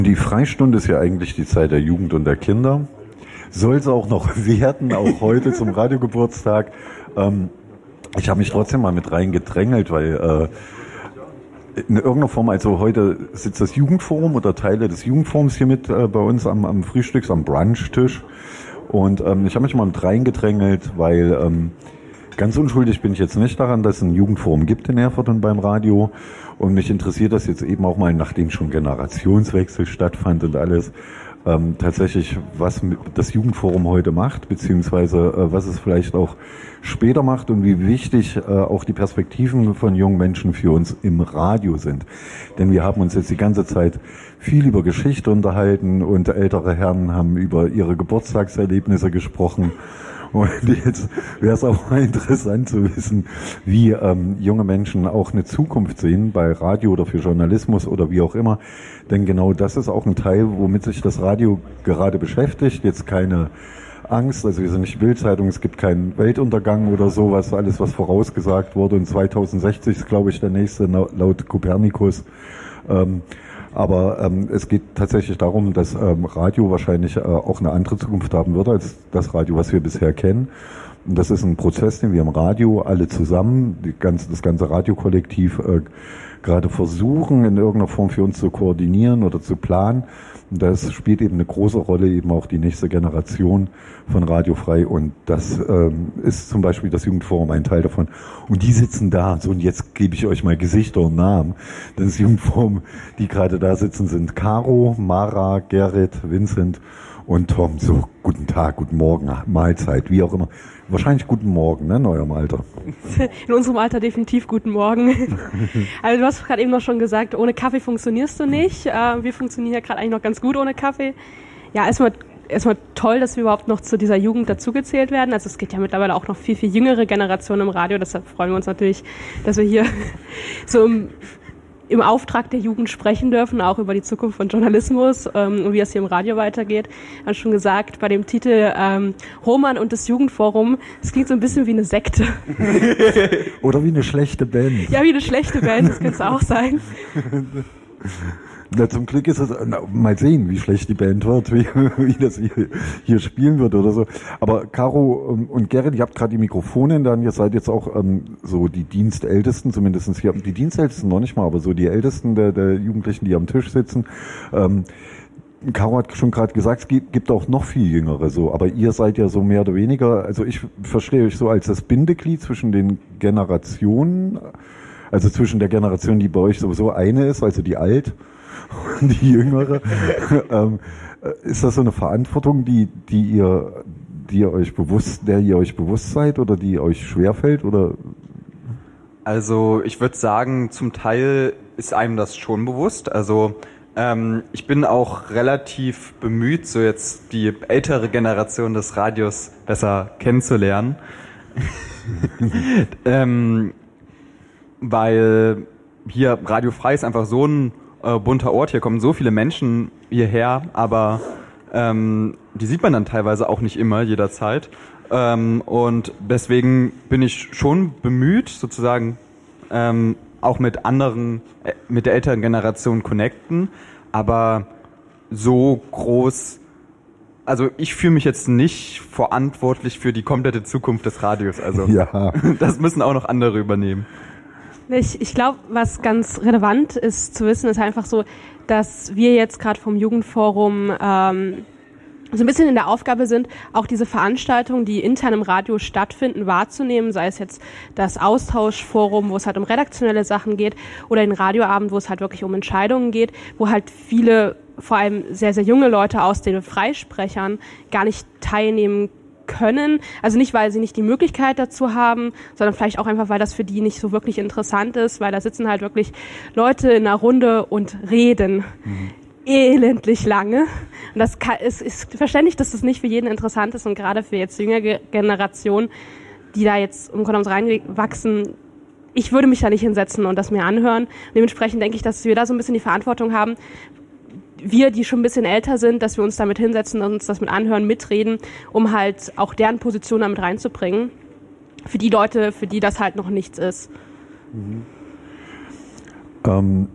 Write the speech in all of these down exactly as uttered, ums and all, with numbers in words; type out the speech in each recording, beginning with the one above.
Die Freistunde ist ja eigentlich die Zeit der Jugend und der Kinder. Soll es auch noch werden, auch heute zum Radiogeburtstag. Ähm, ich habe mich trotzdem mal mit reingedrängelt, weil äh, in irgendeiner Form, also heute sitzt das Jugendforum oder Teile des Jugendforums hier mit äh, bei uns am, am Frühstücks-, am Brunchtisch. Und ähm, ich habe mich mal mit reingedrängelt, weil ähm, ganz unschuldig bin ich jetzt nicht daran, dass es ein Jugendforum gibt in Erfurt und beim Radio. Und mich interessiert das jetzt eben auch mal, nachdem schon Generationswechsel stattfand und alles, ähm, tatsächlich, was das Jugendforum heute macht, beziehungsweise äh, was es vielleicht auch später macht und wie wichtig äh, auch die Perspektiven von jungen Menschen für uns im Radio sind. Denn wir haben uns jetzt die ganze Zeit viel über Geschichte unterhalten und ältere Herren haben über ihre Geburtstagserlebnisse gesprochen. Und jetzt wäre es auch mal interessant zu wissen, wie ähm, junge Menschen auch eine Zukunft sehen bei Radio oder für Journalismus oder wie auch immer. Denn genau das ist auch ein Teil, womit sich das Radio gerade beschäftigt. Jetzt keine Angst, also wir sind nicht Bild-Zeitung, es gibt keinen Weltuntergang oder sowas, alles was vorausgesagt wurde. Und zweitausendsechzig ist, glaube ich, der nächste laut Kopernikus. Ähm, Aber ähm, es geht tatsächlich darum, dass ähm, Radio wahrscheinlich äh, auch eine andere Zukunft haben wird als das Radio, was wir bisher kennen. Und das ist ein Prozess, den wir im Radio alle zusammen, die ganze, das ganze Radiokollektiv, äh, gerade versuchen, in irgendeiner Form für uns zu koordinieren oder zu planen. Und das spielt eben eine große Rolle, eben auch die nächste Generation von Radio Frei. Und das ähm, ist zum Beispiel das Jugendforum ein Teil davon. Und die sitzen da. So, und jetzt gebe ich euch mal Gesichter und Namen. Das Jugendforum, die gerade da sitzen, sind Caro, Mara, Gerrit, Vincent und Tom. So, guten Tag, guten Morgen, Mahlzeit, wie auch immer. Wahrscheinlich guten Morgen, ne, in eurem Alter. In unserem Alter definitiv guten Morgen. Also du hast gerade eben noch schon gesagt, ohne Kaffee funktionierst du nicht. Wir funktionieren ja gerade eigentlich noch ganz gut ohne Kaffee. Ja, erstmal erstmal toll, dass wir überhaupt noch zu dieser Jugend dazugezählt werden. Also es geht ja mittlerweile auch noch viel, viel jüngere Generationen im Radio. Deshalb freuen wir uns natürlich, dass wir hier so im, im Auftrag der Jugend sprechen dürfen, auch über die Zukunft von Journalismus ähm, und wie es hier im Radio weitergeht. Ich habe schon gesagt, bei dem Titel ähm, Roman und das Jugendforum, das klingt so ein bisschen wie eine Sekte. Oder wie eine schlechte Band. Ja, wie eine schlechte Band, das könnte es auch sein. Na, zum Glück ist es, na, mal sehen, wie schlecht die Band wird, wie, wie das hier, hier spielen wird oder so. Aber Caro und Gerrit, ihr habt gerade die Mikrofone in der Hand, ihr seid jetzt auch ähm, so die Dienstältesten, zumindest hier, die Dienstältesten noch nicht mal, aber so die Ältesten der, der Jugendlichen, die am Tisch sitzen. Ähm, Caro hat schon gerade gesagt, es gibt, gibt auch noch viel Jüngere so, aber ihr seid ja so mehr oder weniger, also ich verstehe euch so als das Bindeglied zwischen den Generationen, also zwischen der Generation, die bei euch sowieso eine ist, also die alt, die Jüngere. ähm, ist das so eine Verantwortung, die, die ihr, die ihr euch bewusst, der ihr euch bewusst seid oder die euch schwerfällt oder? Also ich würde sagen, zum Teil ist einem das schon bewusst. Also ähm, ich bin auch relativ bemüht, so jetzt die ältere Generation des Radios besser kennenzulernen. ähm, weil hier Radio Frei ist einfach so ein äh, bunter Ort, hier kommen so viele Menschen hierher, aber ähm, die sieht man dann teilweise auch nicht immer, jederzeit. Ähm, und deswegen bin ich schon bemüht, sozusagen ähm, auch mit anderen, äh, mit der älteren Generation connecten, aber so groß, also ich fühle mich jetzt nicht verantwortlich für die komplette Zukunft des Radios, also ja. Das müssen auch noch andere übernehmen. Ich, ich glaube, was ganz relevant ist zu wissen, ist einfach so, dass wir jetzt gerade vom Jugendforum ähm, so ein bisschen in der Aufgabe sind, auch diese Veranstaltungen, die intern im Radio stattfinden, wahrzunehmen, sei es jetzt das Austauschforum, wo es halt um redaktionelle Sachen geht, oder den Radioabend, wo es halt wirklich um Entscheidungen geht, wo halt viele, vor allem sehr, sehr junge Leute aus den Freisprechern gar nicht teilnehmen können. Also nicht, weil sie nicht die Möglichkeit dazu haben, sondern vielleicht auch einfach, weil das für die nicht so wirklich interessant ist, weil da sitzen halt wirklich Leute in einer Runde und reden. Mhm. Elendlich lange. Und das kann, es ist verständlich, dass das nicht für jeden interessant ist und gerade für jetzt jüngere Generationen, die da jetzt im Grunde reinwachsen, ich würde mich da nicht hinsetzen und das mir anhören. Dementsprechend denke ich, dass wir da so ein bisschen die Verantwortung haben, wir, die schon ein bisschen älter sind, dass wir uns damit hinsetzen und uns das mit anhören, mitreden, um halt auch deren Position damit reinzubringen. Für die Leute, für die das halt noch nichts ist. Mhm. Ähm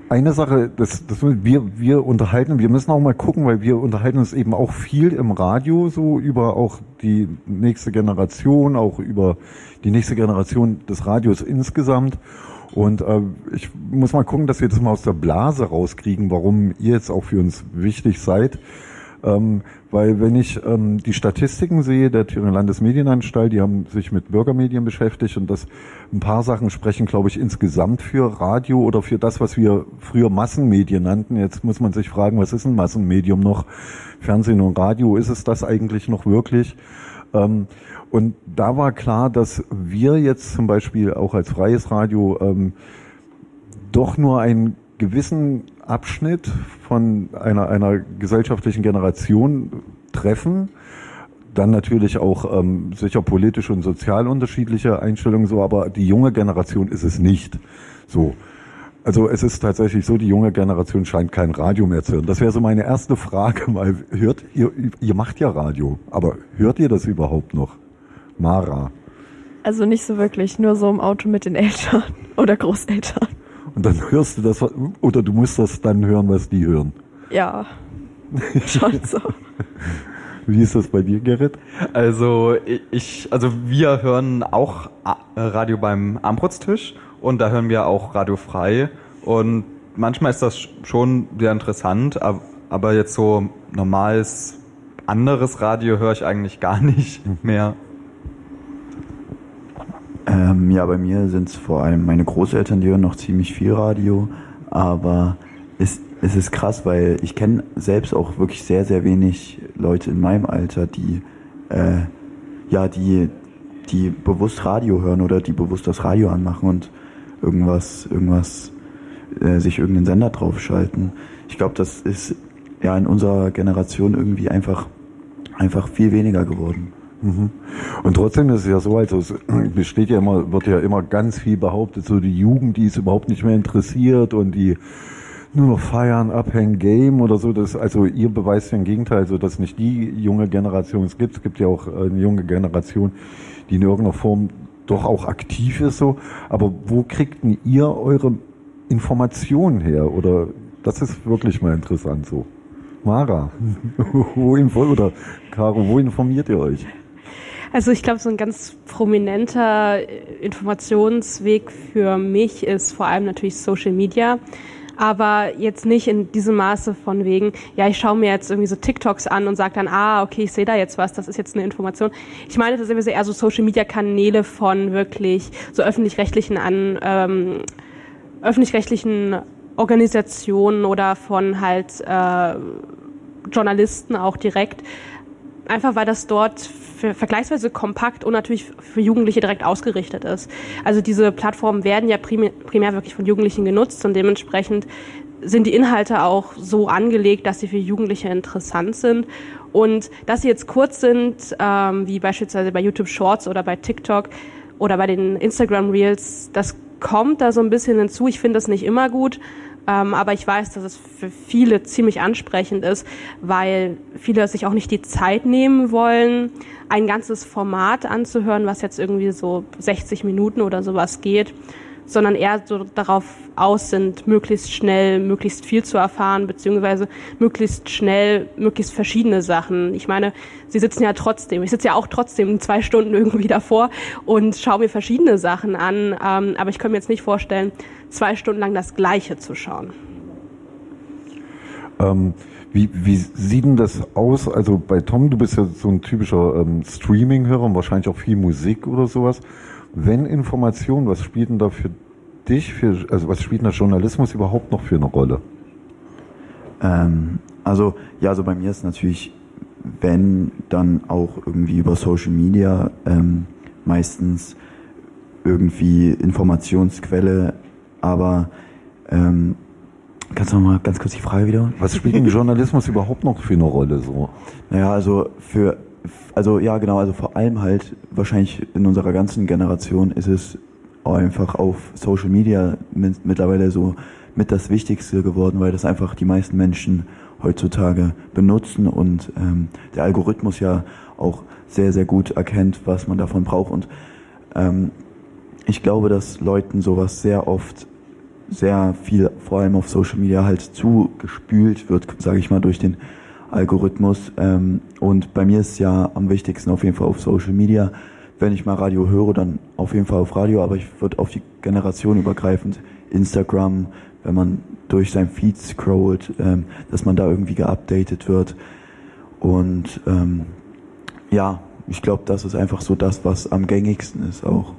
eine Sache, das, das wir, wir unterhalten, wir müssen auch mal gucken, weil wir unterhalten uns eben auch viel im Radio so über auch die nächste Generation, auch über die nächste Generation des Radios insgesamt. Und äh, ich muss mal gucken, dass wir das mal aus der Blase rauskriegen, warum ihr jetzt auch für uns wichtig seid. Ähm, weil wenn ich ähm, die Statistiken sehe der Thüringer Landesmedienanstalt, die haben sich mit Bürgermedien beschäftigt und das ein paar Sachen sprechen, glaube ich, insgesamt für Radio oder für das, was wir früher Massenmedien nannten. Jetzt muss man sich fragen, was ist ein Massenmedium noch? Fernsehen und Radio, ist es das eigentlich noch wirklich? Ähm, und da war klar, dass wir jetzt zum Beispiel auch als freies Radio ähm, doch nur einen gewissen Abschnitt von einer, einer gesellschaftlichen Generation treffen. Dann natürlich auch ähm, sicher politisch und sozial unterschiedliche Einstellungen so, aber die junge Generation ist es nicht so. Also es ist tatsächlich so, die junge Generation scheint kein Radio mehr zu hören. Das wäre so meine erste Frage mal. Hört ihr, ihr macht ja Radio, aber hört ihr das überhaupt noch? Mara? Also nicht so wirklich, nur so im Auto mit den Eltern oder Großeltern. Und dann hörst du das, oder du musst das dann hören, was die hören. Ja, schon so. Wie ist das bei dir, Gerrit? Also ich, also wir hören auch Radio beim Armbrotstisch und da hören wir auch Radio frei und manchmal ist das schon sehr interessant, aber jetzt so normales anderes Radio höre ich eigentlich gar nicht mehr. Ähm, ja, bei mir sind es vor allem meine Großeltern, die hören noch ziemlich viel Radio, aber es, es ist krass, weil ich kenne selbst auch wirklich sehr, sehr wenig Leute in meinem Alter, die äh, ja, die, die bewusst Radio hören oder die bewusst das Radio anmachen und irgendwas, irgendwas, äh, sich irgendeinen Sender draufschalten. Ich glaube, das ist ja in unserer Generation irgendwie einfach, einfach viel weniger geworden. Und trotzdem ist es ja so, also es besteht ja immer, wird ja immer ganz viel behauptet, so die Jugend, die ist überhaupt nicht mehr interessiert und die nur noch feiern, abhängen, Game oder so. Das, also ihr beweist ja im Gegenteil, also dass nicht die junge Generation es gibt. Es gibt ja auch eine junge Generation, die in irgendeiner Form doch auch aktiv ist so. Aber wo kriegt denn ihr eure Informationen her? Oder das ist wirklich mal interessant so. Mara, wo info oder Caro, wo informiert ihr euch? Also ich glaube, so ein ganz prominenter Informationsweg für mich ist vor allem natürlich Social Media, aber jetzt nicht in diesem Maße von wegen, ja, ich schaue mir jetzt irgendwie so TikToks an und sage dann, ah, okay, ich sehe da jetzt was, das ist jetzt eine Information. Ich meine, das sind eher so Social Media Kanäle von wirklich so öffentlich-rechtlichen an ähm, öffentlich-rechtlichen Organisationen oder von halt äh, Journalisten auch direkt. Einfach weil das dort für vergleichsweise kompakt und natürlich für Jugendliche direkt ausgerichtet ist. Also diese Plattformen werden ja primär, primär wirklich von Jugendlichen genutzt und dementsprechend sind die Inhalte auch so angelegt, dass sie für Jugendliche interessant sind. Und dass sie jetzt kurz sind, ähm, wie beispielsweise bei YouTube Shorts oder bei TikTok oder bei den Instagram Reels, das kommt da so ein bisschen hinzu. Ich finde das nicht immer gut. Ähm, aber ich weiß, dass es für viele ziemlich ansprechend ist, weil viele sich auch nicht die Zeit nehmen wollen, ein ganzes Format anzuhören, was jetzt irgendwie so sechzig Minuten oder sowas geht, sondern eher so darauf aus sind, möglichst schnell, möglichst viel zu erfahren, beziehungsweise möglichst schnell, möglichst verschiedene Sachen. Ich meine, sie sitzen ja trotzdem, ich sitze ja auch trotzdem zwei Stunden irgendwie davor und schaue mir verschiedene Sachen an, ähm, aber ich kann mir jetzt nicht vorstellen, zwei Stunden lang das Gleiche zu schauen. Ähm, wie, wie sieht denn das aus? Also bei Tom, du bist ja so ein typischer ähm, Streaming-Hörer und wahrscheinlich auch viel Musik oder sowas. Wenn Information, was spielt denn da für dich, für, also was spielt denn der Journalismus überhaupt noch für eine Rolle? Ähm, also, ja, also bei mir ist natürlich, wenn, dann auch irgendwie über Social Media ähm, meistens irgendwie Informationsquelle, aber ähm, kannst du noch mal ganz kurz die Frage wieder? Was spielt denn Journalismus überhaupt noch für eine Rolle so? Naja, also für Also ja, genau, also vor allem halt wahrscheinlich in unserer ganzen Generation ist es einfach auf Social Media mit, mittlerweile so mit das Wichtigste geworden, weil das einfach die meisten Menschen heutzutage benutzen und ähm, der Algorithmus ja auch sehr, sehr gut erkennt, was man davon braucht. Und ähm, ich glaube, dass Leuten sowas sehr oft sehr viel, vor allem auf Social Media, halt zugespült wird, sage ich mal, durch den Algorithmus. Ähm, und bei mir ist es ja am wichtigsten auf jeden Fall auf Social Media. Wenn ich mal Radio höre, dann auf jeden Fall auf Radio, aber ich würde auf die Generation übergreifend Instagram, wenn man durch sein Feed scrollt, ähm, dass man da irgendwie geupdatet wird. Und ähm, ja, ich glaube, das ist einfach so das, was am gängigsten ist auch.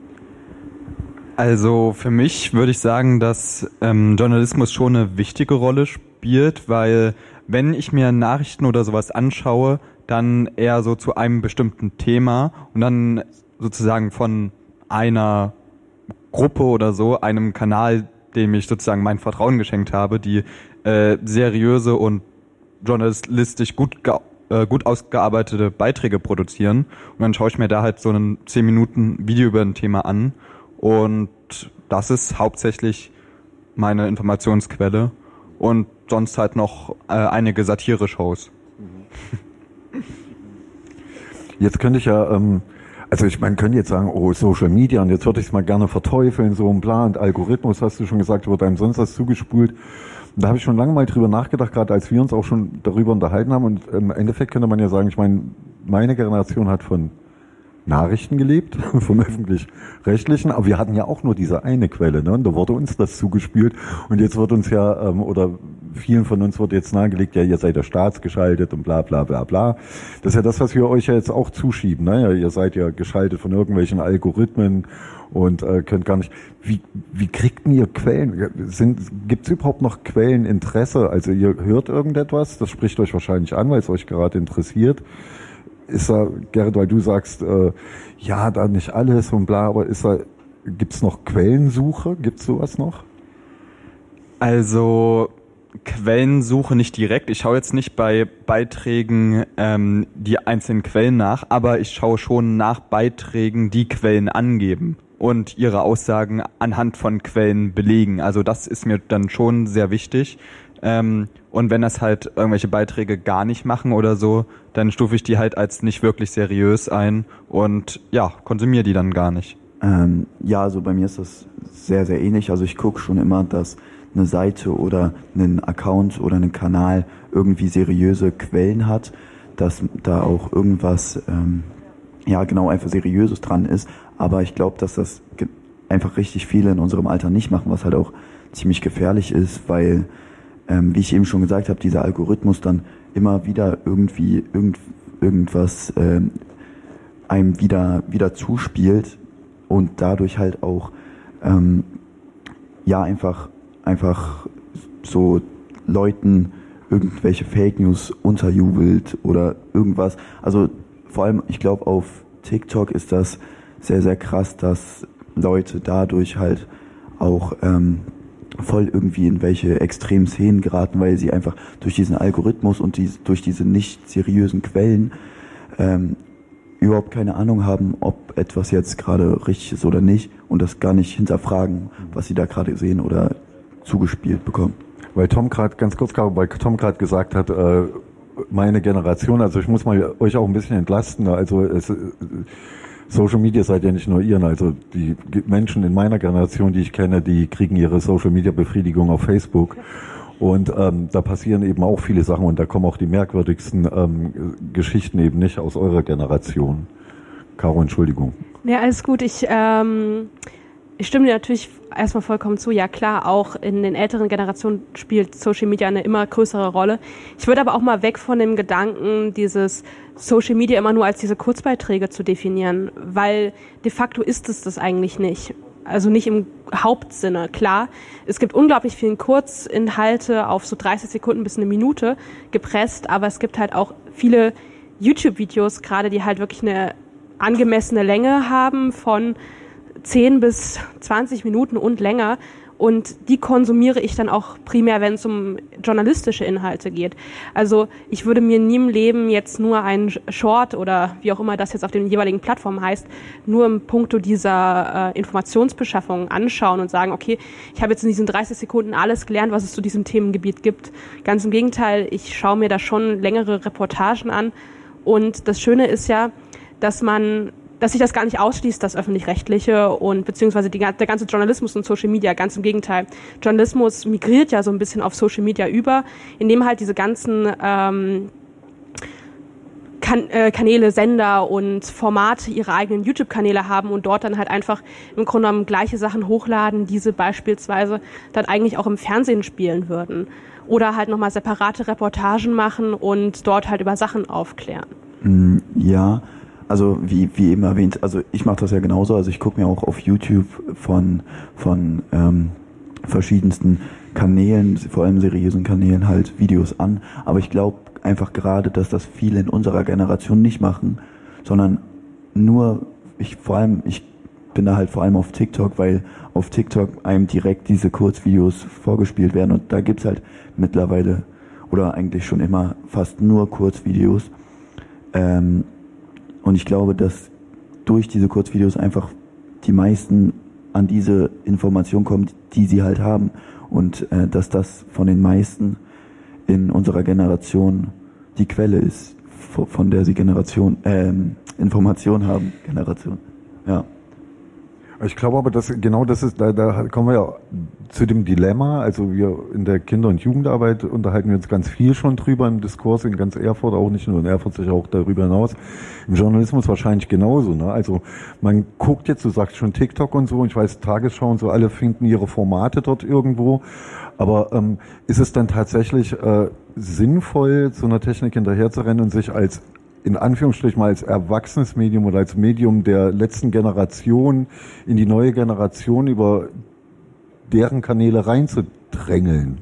Also für mich würde ich sagen, dass ähm, Journalismus schon eine wichtige Rolle spielt, weil wenn ich mir Nachrichten oder sowas anschaue, dann eher so zu einem bestimmten Thema und dann sozusagen von einer Gruppe oder so, einem Kanal, dem ich sozusagen mein Vertrauen geschenkt habe, die äh, seriöse und journalistisch gut ge- äh, gut ausgearbeitete Beiträge produzieren. Und dann schaue ich mir da halt so ein zehn Minuten Video über ein Thema an. Und das ist hauptsächlich meine Informationsquelle. Und sonst halt noch äh, einige Satire-Shows. Jetzt könnte ich ja, ähm, also ich meine, könnte jetzt sagen, oh, Social Media, und jetzt würde ich es mal gerne verteufeln, so ein Plan und Algorithmus, hast du schon gesagt, wird einem sonst was zugespult. Und da habe ich schon lange mal drüber nachgedacht, gerade als wir uns auch schon darüber unterhalten haben. Und im Endeffekt könnte man ja sagen, ich meine, meine Generation hat von Nachrichten gelebt, vom Öffentlich-Rechtlichen, aber wir hatten ja auch nur diese eine Quelle, ne? Und da wurde uns das zugespielt und jetzt wird uns ja, ähm, oder vielen von uns wird jetzt nahegelegt, ja, ihr seid ja staatsgeschaltet und bla bla bla bla. Das ist ja das, was wir euch ja jetzt auch zuschieben, ne? Ja, ihr seid ja geschaltet von irgendwelchen Algorithmen und äh, könnt gar nicht. Wie, wie kriegt ihr Quellen? Gibt es überhaupt noch Quelleninteresse? Also ihr hört irgendetwas, das spricht euch wahrscheinlich an, weil es euch gerade interessiert. Ist da, Gerrit, weil du sagst, äh, ja, da nicht alles und bla, aber ist da, gibt's noch Quellensuche? Gibt's sowas noch? Also Quellensuche nicht direkt. Ich schaue jetzt nicht bei Beiträgen ähm, die einzelnen Quellen nach, aber ich schaue schon nach Beiträgen, die Quellen angeben und ihre Aussagen anhand von Quellen belegen. Also das ist mir dann schon sehr wichtig. Ähm, und wenn das halt irgendwelche Beiträge gar nicht machen oder so, dann stufe ich die halt als nicht wirklich seriös ein und ja, konsumiere die dann gar nicht. Ähm, ja, also bei mir ist das sehr, sehr ähnlich. Also ich gucke schon immer, dass eine Seite oder ein Account oder ein Kanal irgendwie seriöse Quellen hat, dass da auch irgendwas, ähm, ja genau, einfach Seriöses dran ist. Aber ich glaube, dass das ge- einfach richtig viele in unserem Alter nicht machen, was halt auch ziemlich gefährlich ist, weil Ähm, wie ich eben schon gesagt habe, dieser Algorithmus dann immer wieder irgendwie irgend, irgendwas ähm, einem wieder wieder zuspielt und dadurch halt auch ähm, ja einfach einfach so Leuten irgendwelche Fake News unterjubelt oder irgendwas. Also vor allem, ich glaube, auf TikTok ist das sehr, sehr krass, dass Leute dadurch halt auch ähm, voll irgendwie in welche extremen Szenen geraten, weil sie einfach durch diesen Algorithmus und die, durch diese nicht seriösen Quellen ähm, überhaupt keine Ahnung haben, ob etwas jetzt gerade richtig ist oder nicht und das gar nicht hinterfragen, was sie da gerade sehen oder zugespielt bekommen. Weil Tom gerade, ganz kurz, weil Tom gerade gesagt hat, äh, meine Generation, also ich muss mal euch auch ein bisschen entlasten, also es, Social Media seid ja nicht nur ihr, also die Menschen in meiner Generation, die ich kenne, die kriegen ihre Social Media Befriedigung auf Facebook und ähm, da passieren eben auch viele Sachen und da kommen auch die merkwürdigsten ähm, Geschichten eben nicht aus eurer Generation. Caro, Entschuldigung. Ja, alles gut. Ich, ähm, ich stimme dir natürlich erstmal vollkommen zu. Ja klar, auch in den älteren Generationen spielt Social Media eine immer größere Rolle. Ich würde aber auch mal weg von dem Gedanken, dieses Social Media immer nur als diese Kurzbeiträge zu definieren, weil de facto ist es das eigentlich nicht. Also nicht im Hauptsinne. Klar, es gibt unglaublich viele Kurzinhalte auf so dreißig Sekunden bis eine Minute gepresst, aber es gibt halt auch viele YouTube-Videos gerade, die halt wirklich eine angemessene Länge haben von zehn bis zwanzig Minuten und länger. Und die konsumiere ich dann auch primär, wenn es um journalistische Inhalte geht. Also ich würde mir nie im Leben jetzt nur einen Short oder wie auch immer das jetzt auf den jeweiligen Plattformen heißt, nur im Punkto dieser äh, Informationsbeschaffung anschauen und sagen, okay, ich habe jetzt in diesen dreißig Sekunden alles gelernt, was es zu diesem Themengebiet gibt. Ganz im Gegenteil, ich schaue mir da schon längere Reportagen an. Und das Schöne ist ja, dass man dass sich das gar nicht ausschließt, das Öffentlich-Rechtliche und beziehungsweise die, der ganze Journalismus und Social Media, ganz im Gegenteil. Journalismus migriert ja so ein bisschen auf Social Media über, indem halt diese ganzen ähm, kan- äh, Kanäle, Sender und Formate ihre eigenen YouTube-Kanäle haben und dort dann halt einfach im Grunde genommen gleiche Sachen hochladen, diese beispielsweise dann eigentlich auch im Fernsehen spielen würden. Oder halt nochmal separate Reportagen machen und dort halt über Sachen aufklären. Ja, also wie, wie eben erwähnt, also ich mache das ja genauso, also ich gucke mir auch auf YouTube von, von ähm, verschiedensten Kanälen, vor allem seriösen Kanälen halt Videos an, aber ich glaube einfach gerade, dass das viele in unserer Generation nicht machen, sondern nur, ich vor allem, ich bin da halt vor allem auf TikTok, weil auf TikTok einem direkt diese Kurzvideos vorgespielt werden und da gibt's halt mittlerweile oder eigentlich schon immer fast nur Kurzvideos. Ähm, und ich glaube, dass durch diese Kurzvideos einfach die meisten an diese Information kommen, die sie halt haben und äh, dass das von den meisten in unserer Generation die Quelle ist, von der sie Generation ähm, Information haben. Generation, ja. Ich glaube aber, dass genau das ist, da, da kommen wir ja zu dem Dilemma. Also wir in der Kinder- und Jugendarbeit unterhalten wir uns ganz viel schon drüber im Diskurs in ganz Erfurt, auch nicht nur in Erfurt, sicher auch darüber hinaus. Im Journalismus wahrscheinlich genauso. Ne? Also man guckt jetzt, du sagst schon TikTok und so, und ich weiß, Tagesschau und so, alle finden ihre Formate dort irgendwo. Aber ähm, ist es dann tatsächlich äh, sinnvoll, so einer Technik hinterherzurennen und sich als in Anführungsstrichen mal als erwachsenes Medium oder als Medium der letzten Generation in die neue Generation über deren Kanäle reinzudrängeln?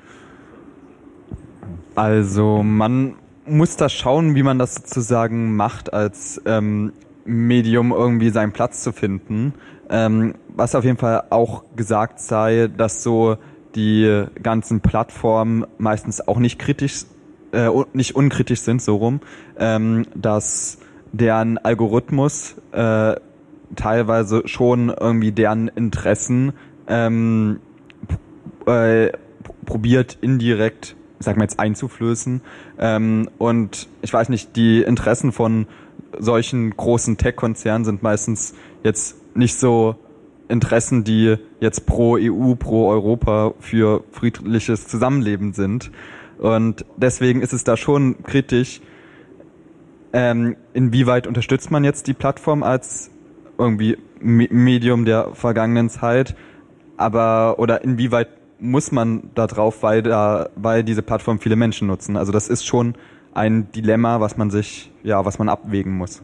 Also man muss da schauen, wie man das sozusagen macht, als ähm, Medium irgendwie seinen Platz zu finden. Ähm, was auf jeden Fall auch gesagt sei, dass so die ganzen Plattformen meistens auch nicht kritisch Äh, nicht unkritisch sind, so rum, ähm, dass deren Algorithmus äh, teilweise schon irgendwie deren Interessen ähm, äh, probiert indirekt, sag mal jetzt, einzuflößen. Ähm, und ich weiß nicht, die Interessen von solchen großen Tech-Konzernen sind meistens jetzt nicht so Interessen, die jetzt pro E U, pro Europa für friedliches Zusammenleben sind. Und deswegen ist es da schon kritisch, ähm, inwieweit unterstützt man jetzt die Plattform als irgendwie Medium der vergangenen Zeit, aber oder inwieweit muss man da drauf, weil da, weil diese Plattform viele Menschen nutzen. Also das ist schon ein Dilemma, was man sich, ja, was man abwägen muss.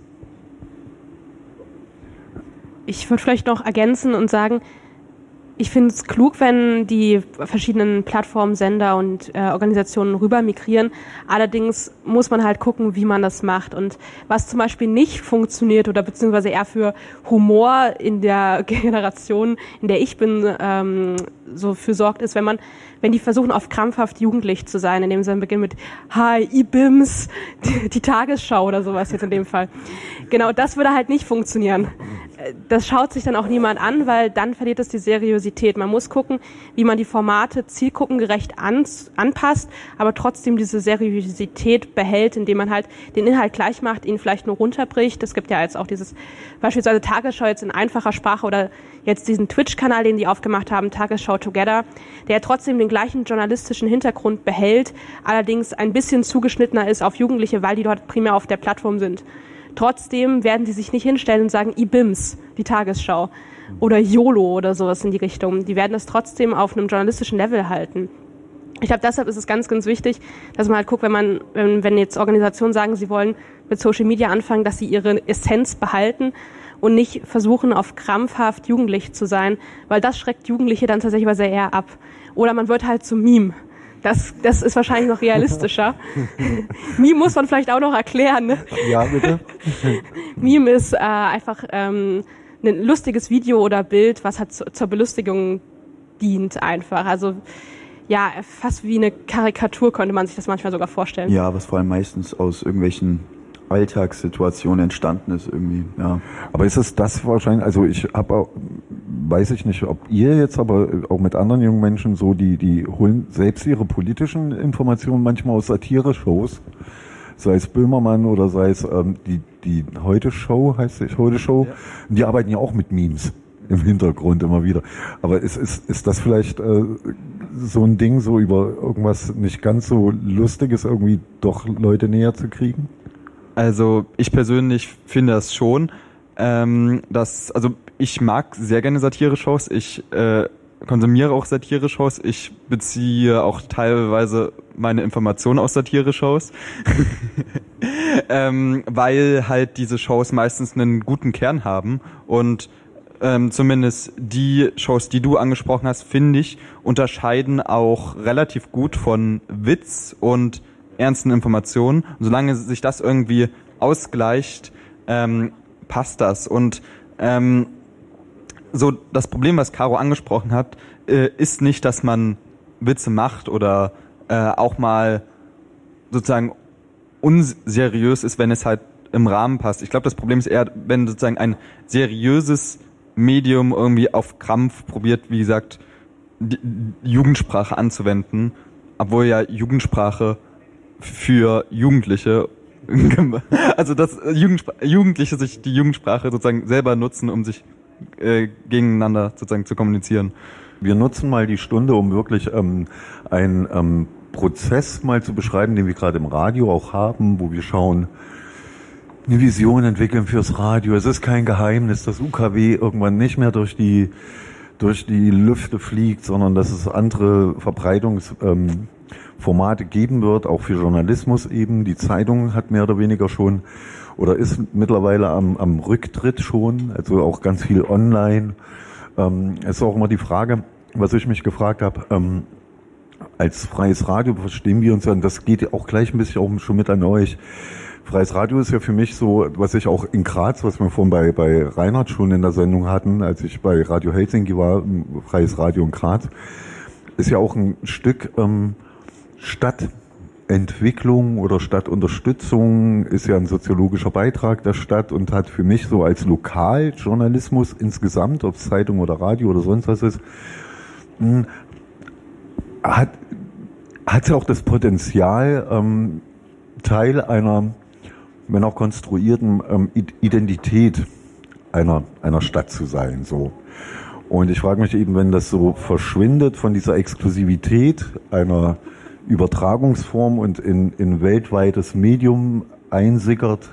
Ich würde vielleicht noch ergänzen und sagen, ich finde es klug, wenn die verschiedenen Plattformen, Sender und äh, Organisationen rüber migrieren. Allerdings muss man halt gucken, wie man das macht. Und was zum Beispiel nicht funktioniert oder beziehungsweise eher für Humor in der Generation, in der ich bin, ähm, so für sorgt, ist, wenn man, wenn die versuchen, auf krampfhaft jugendlich zu sein, indem sie dann beginnen mit Hi, I-Bims, die, die Tagesschau oder sowas jetzt in dem Fall. Genau, das würde halt nicht funktionieren. Das schaut sich dann auch niemand an, weil dann verliert es die Seriosität. Man muss gucken, wie man die Formate zielgruppengerecht an, anpasst, aber trotzdem diese Seriosität behält, indem man halt den Inhalt gleich macht, ihn vielleicht nur runterbricht. Es gibt ja jetzt auch dieses beispielsweise Tagesschau jetzt in einfacher Sprache oder jetzt diesen Twitch-Kanal, den die aufgemacht haben, Tagesschau Together, der trotzdem den gleichen journalistischen Hintergrund behält, allerdings ein bisschen zugeschnittener ist auf Jugendliche, weil die dort primär auf der Plattform sind. Trotzdem werden die sich nicht hinstellen und sagen, I-Bims, die Tagesschau, oder YOLO oder sowas in die Richtung. Die werden das trotzdem auf einem journalistischen Level halten. Ich glaube, deshalb ist es ganz, ganz wichtig, dass man halt guckt, wenn man, wenn, wenn jetzt Organisationen sagen, sie wollen mit Social Media anfangen, dass sie ihre Essenz behalten und nicht versuchen, auf krampfhaft jugendlich zu sein, weil das schreckt Jugendliche dann tatsächlich eher ab. Oder man wird halt zum Meme. Das, das ist wahrscheinlich noch realistischer. Meme muss man vielleicht auch noch erklären. Ne? Ja, bitte. Meme ist äh, einfach ähm, ein lustiges Video oder Bild, was halt zu, zur Belustigung dient einfach. Also ja, fast wie eine Karikatur könnte man sich das manchmal sogar vorstellen. Ja, was vor allem meistens aus irgendwelchen Alltagssituation entstanden ist irgendwie, ja. Aber ist es das wahrscheinlich, also ich habe, weiß ich nicht, ob ihr jetzt aber auch mit anderen jungen Menschen so, die, die holen selbst ihre politischen Informationen manchmal aus Satire-Shows, sei es Böhmermann oder sei es, ähm, die, die Heute-Show, heißt die Heute-Show, ja. Die arbeiten ja auch mit Memes im Hintergrund immer wieder. Aber ist, ist, ist das vielleicht äh, so ein Ding, so über irgendwas nicht ganz so Lustiges irgendwie doch Leute näher zu kriegen? Also ich persönlich finde das schon. Ähm, dass, also ich mag sehr gerne Satire-Shows. Ich äh, konsumiere auch Satire-Shows. Ich beziehe auch teilweise meine Informationen aus Satire-Shows. ähm, weil halt diese Shows meistens einen guten Kern haben und ähm, zumindest die Shows, die du angesprochen hast, finde ich, unterscheiden auch relativ gut von Witz und ernsten Informationen. Und solange sich das irgendwie ausgleicht, ähm, passt das. Und ähm, so das Problem, was Caro angesprochen hat, äh, ist nicht, dass man Witze macht oder äh, auch mal sozusagen unseriös ist, wenn es halt im Rahmen passt. Ich glaube, das Problem ist eher, wenn sozusagen ein seriöses Medium irgendwie auf Krampf probiert, wie gesagt, die Jugendsprache anzuwenden, obwohl ja Jugendsprache für Jugendliche, also dass Jugendspr- Jugendliche sich die Jugendsprache sozusagen selber nutzen, um sich äh, gegeneinander sozusagen zu kommunizieren. Wir nutzen mal die Stunde, um wirklich ähm, einen ähm, Prozess mal zu beschreiben, den wir gerade im Radio auch haben, wo wir schauen, eine Vision entwickeln fürs Radio. Es ist kein Geheimnis, dass U K W irgendwann nicht mehr durch die durch die Lüfte fliegt, sondern dass es andere Verbreitungsformate ähm, geben wird, auch für Journalismus eben. Die Zeitung hat mehr oder weniger schon oder ist mittlerweile am, am Rücktritt schon, also auch ganz viel online. Ähm, es ist auch immer die Frage, was ich mich gefragt habe, ähm, als freies Radio verstehen wir uns ja, und das geht auch gleich ein bisschen auch schon mit an euch. Freies Radio ist ja für mich so, was ich auch in Graz, was wir vorhin bei, bei Reinhard schon in der Sendung hatten, als ich bei Radio Helsinki war, Freies Radio in Graz, ist ja auch ein Stück ähm, Stadtentwicklung oder Stadtunterstützung, ist ja ein soziologischer Beitrag der Stadt und hat für mich so als Lokaljournalismus insgesamt, ob es Zeitung oder Radio oder sonst was ist, mh, hat hat ja auch das Potenzial, ähm, Teil einer, wenn auch konstruierten ähm, Identität einer einer Stadt zu sein, so. Und ich frage mich eben, wenn das so verschwindet von dieser Exklusivität einer Übertragungsform und in in weltweites Medium einsickert,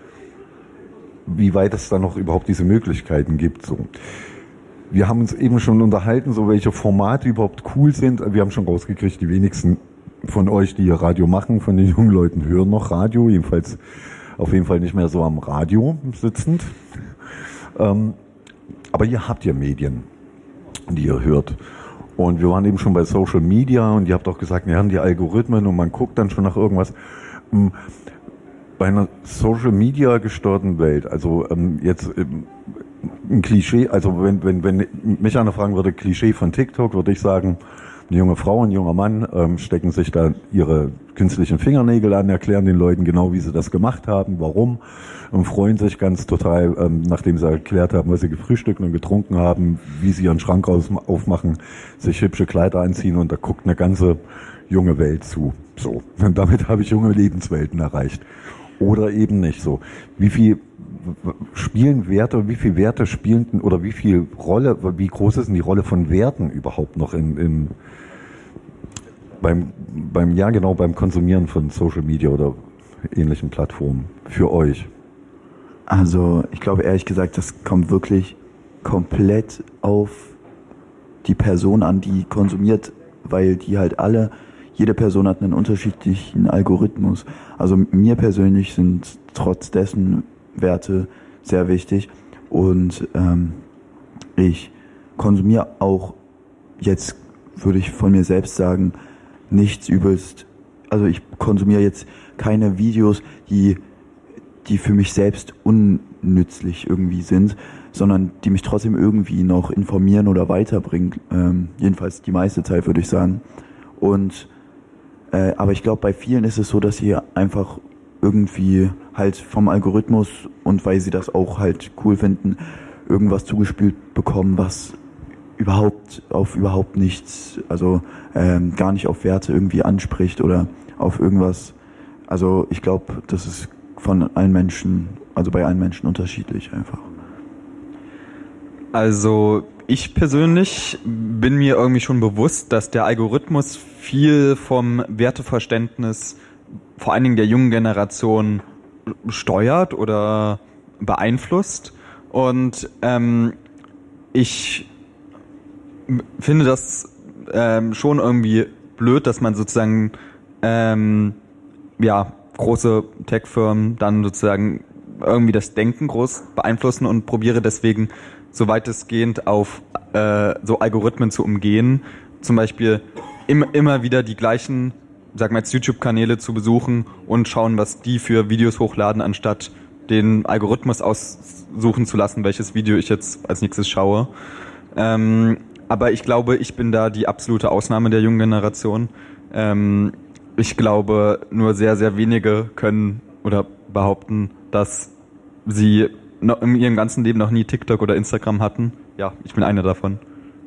wie weit es da noch überhaupt diese Möglichkeiten gibt, so. Wir haben uns eben schon unterhalten, so welche Formate überhaupt cool sind. Wir haben schon rausgekriegt, die wenigsten von euch, die hier Radio machen, von den jungen Leuten hören noch Radio, jedenfalls auf jeden Fall nicht mehr so am Radio sitzend. Ähm, aber ihr habt ja Medien, die ihr hört. Und wir waren eben schon bei Social Media und ihr habt auch gesagt, wir haben die Algorithmen und man guckt dann schon nach irgendwas. Bei einer Social Media gesteuerten Welt, also ähm, jetzt ähm, ein Klischee, also wenn, wenn, wenn mich einer fragen würde, Klischee von TikTok, würde ich sagen, eine junge Frau, ein junger Mann ähm, stecken sich da ihre künstlichen Fingernägel an, erklären den Leuten genau, wie sie das gemacht haben, warum, und freuen sich ganz total, ähm, nachdem sie erklärt haben, was sie gefrühstückt und getrunken haben, wie sie ihren Schrank aus, aufmachen, sich hübsche Kleider anziehen und da guckt eine ganze junge Welt zu. So, und damit habe ich junge Lebenswelten erreicht. Oder eben nicht so. Wie viel spielen Werte, wie viel Werte spielen oder wie viel Rolle, wie groß ist denn die Rolle von Werten überhaupt noch in, in beim beim ja genau beim Konsumieren von Social Media oder ähnlichen Plattformen für euch? Also ich glaube ehrlich gesagt, das kommt wirklich komplett auf die Person an, die konsumiert, weil die halt alle, jede Person hat einen unterschiedlichen Algorithmus. Also mir persönlich sind trotz dessen Werte sehr wichtig und ähm, ich konsumiere auch jetzt, würde ich von mir selbst sagen, nichts übelst. Also ich konsumiere jetzt keine Videos, die die für mich selbst unnützlich irgendwie sind, sondern die mich trotzdem irgendwie noch informieren oder weiterbringen. Ähm, jedenfalls die meiste Zeit, würde ich sagen. Und äh, aber ich glaube, bei vielen ist es so, dass sie einfach irgendwie halt vom Algorithmus und weil sie das auch halt cool finden, irgendwas zugespielt bekommen, was überhaupt auf überhaupt nichts, also ähm, gar nicht auf Werte irgendwie anspricht oder auf irgendwas. Also ich glaube, das ist von allen Menschen Also bei allen Menschen unterschiedlich einfach. Also ich persönlich bin mir irgendwie schon bewusst, dass der Algorithmus viel vom Werteverständnis vor allen Dingen der jungen Generation steuert oder beeinflusst. Und ähm, ich finde das ähm, schon irgendwie blöd, dass man sozusagen ähm, ja, große Tech-Firmen dann sozusagen irgendwie das Denken groß beeinflussen und probiere deswegen so weitestgehend auf äh, so Algorithmen zu umgehen. Zum Beispiel im, immer wieder die gleichen, sag mal jetzt YouTube-Kanäle zu besuchen und schauen, was die für Videos hochladen, anstatt den Algorithmus aussuchen zu lassen, welches Video ich jetzt als nächstes schaue. Ähm, aber ich glaube, ich bin da die absolute Ausnahme der jungen Generation. Ähm, ich glaube, nur sehr, sehr wenige können oder behaupten, dass sie noch in ihrem ganzen Leben noch nie TikTok oder Instagram hatten. Ja, ich bin einer davon.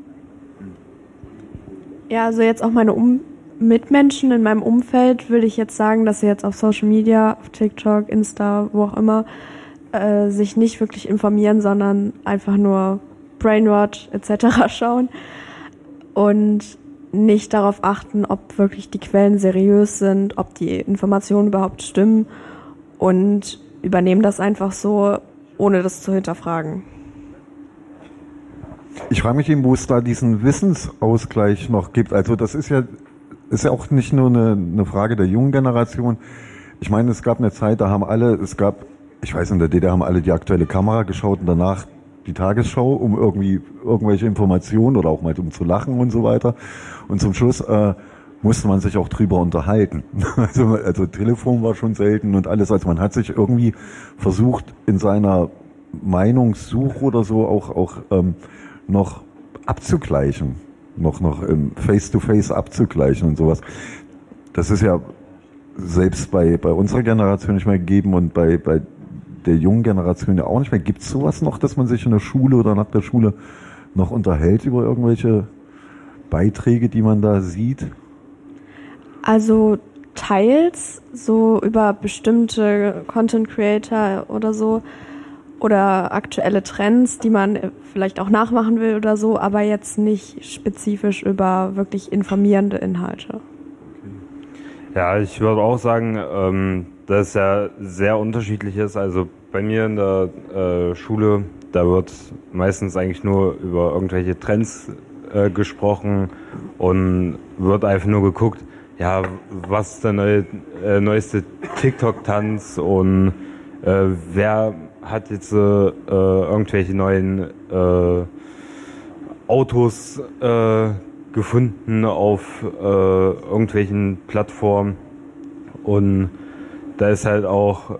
Ja, also jetzt auch meine um- Mitmenschen in meinem Umfeld würde ich jetzt sagen, dass sie jetzt auf Social Media, auf TikTok, Insta, wo auch immer, äh, sich nicht wirklich informieren, sondern einfach nur Brainrot et cetera schauen und nicht darauf achten, ob wirklich die Quellen seriös sind, ob die Informationen überhaupt stimmen und übernehmen das einfach so, ohne das zu hinterfragen. Ich frage mich eben, wo es da diesen Wissensausgleich noch gibt. Also das ist ja, ist ja auch nicht nur eine, eine Frage der jungen Generation. Ich meine, es gab eine Zeit, da haben alle, es gab, ich weiß, in der D D R haben alle die aktuelle Kamera geschaut und danach die Tagesschau, um irgendwie irgendwelche Informationen oder auch mal um zu lachen und so weiter. Und zum Schluss äh, musste man sich auch drüber unterhalten. Also, also Telefon war schon selten und alles. Also man hat sich irgendwie versucht, in seiner Meinungssuche oder so auch auch ähm, noch abzugleichen, noch noch im Face-to-Face abzugleichen und sowas. Das ist ja selbst bei bei unserer Generation nicht mehr gegeben und bei bei der jungen Generation ja auch nicht mehr. Gibt es sowas noch, dass man sich in der Schule oder nach der Schule noch unterhält über irgendwelche Beiträge, die man da sieht? Also teils, so über bestimmte Content Creator oder so oder aktuelle Trends, die man vielleicht auch nachmachen will oder so, aber jetzt nicht spezifisch über wirklich informierende Inhalte. Ja, ich würde auch sagen, ähm, dass es ja sehr unterschiedlich ist. Also bei mir in der äh, Schule, da wird meistens eigentlich nur über irgendwelche Trends äh, gesprochen und wird einfach nur geguckt, ja, was ist der neue, äh, neueste TikTok-Tanz und äh, wer hat jetzt äh, irgendwelche neuen äh, Autos äh, gefunden auf äh, irgendwelchen Plattformen. Und da ist halt auch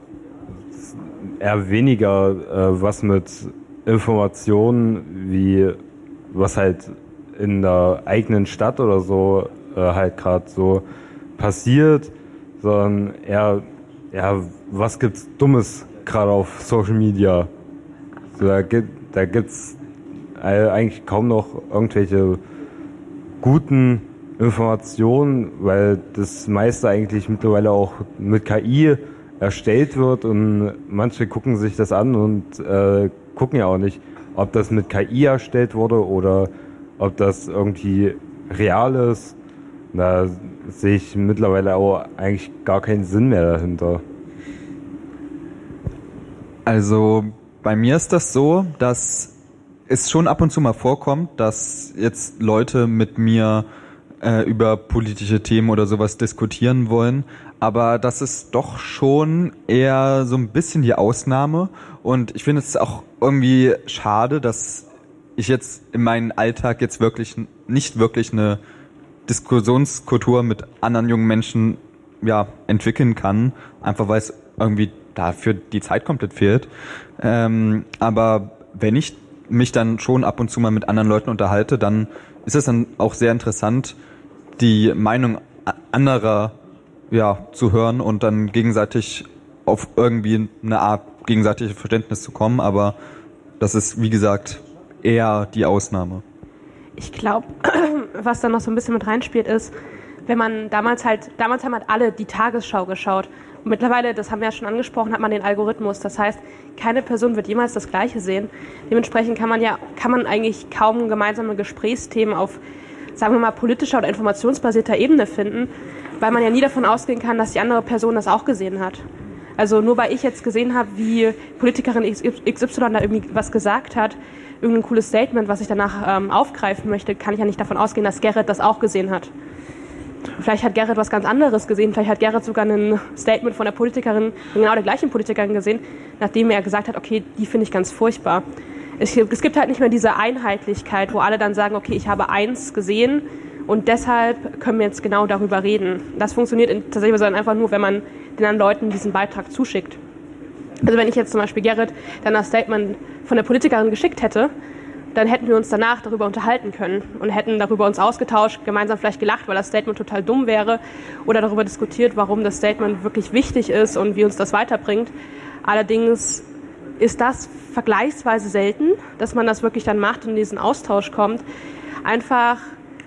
eher weniger äh, was mit Informationen, wie was halt in der eigenen Stadt oder so äh, halt gerade so passiert, sondern eher, ja, was gibt's Dummes gerade auf Social Media? So, da gibt da gibt's eigentlich kaum noch irgendwelche guten Informationen, weil das meiste eigentlich mittlerweile auch mit K I erstellt wird und manche gucken sich das an und äh, gucken ja auch nicht, ob das mit K I erstellt wurde oder ob das irgendwie real ist. Da sehe ich mittlerweile auch eigentlich gar keinen Sinn mehr dahinter. Also bei mir ist das so, dass es schon ab und zu mal vorkommt, dass jetzt Leute mit mir äh, über politische Themen oder sowas diskutieren wollen, aber das ist doch schon eher so ein bisschen die Ausnahme und ich finde es auch irgendwie schade, dass ich jetzt in meinem Alltag jetzt wirklich nicht wirklich eine Diskussionskultur mit anderen jungen Menschen ja entwickeln kann, einfach weil es irgendwie dafür die Zeit komplett fehlt. Ähm, aber wenn ich mich dann schon ab und zu mal mit anderen Leuten unterhalte, dann ist es dann auch sehr interessant, die Meinung anderer ja zu hören und dann gegenseitig auf irgendwie eine Art gegenseitiges Verständnis zu kommen. Aber das ist, wie gesagt, eher die Ausnahme. Ich glaube, was da noch so ein bisschen mit reinspielt, ist, wenn man damals halt, damals haben halt alle die Tagesschau geschaut. mittlerweile, das haben wir ja schon angesprochen, hat man den Algorithmus. Das heißt, keine Person wird jemals das Gleiche sehen. Dementsprechend kann man ja, kann man eigentlich kaum gemeinsame Gesprächsthemen auf, sagen wir mal, politischer oder informationsbasierter Ebene finden, weil man ja nie davon ausgehen kann, dass die andere Person das auch gesehen hat. Also nur weil ich jetzt gesehen habe, wie Politikerin X Y da irgendwie was gesagt hat, irgendein cooles Statement, was ich danach ähm, aufgreifen möchte, kann ich ja nicht davon ausgehen, dass Gerrit das auch gesehen hat. Vielleicht hat Gerrit was ganz anderes gesehen, vielleicht hat Gerrit sogar ein Statement von der Politikerin, genau der gleichen Politikerin gesehen, nachdem er gesagt hat, okay, die finde ich ganz furchtbar. Es, es gibt halt nicht mehr diese Einheitlichkeit, wo alle dann sagen, okay, ich habe eins gesehen und deshalb können wir jetzt genau darüber reden. Das funktioniert in, tatsächlich einfach nur, wenn man den anderen Leuten diesen Beitrag zuschickt. Also wenn ich jetzt zum Beispiel Gerrit dann das Statement von der Politikerin geschickt hätte, dann hätten wir uns danach darüber unterhalten können und hätten darüber uns ausgetauscht, gemeinsam vielleicht gelacht, weil das Statement total dumm wäre oder darüber diskutiert, warum das Statement wirklich wichtig ist und wie uns das weiterbringt. Allerdings ist das vergleichsweise selten, dass man das wirklich dann macht und in diesen Austausch kommt, einfach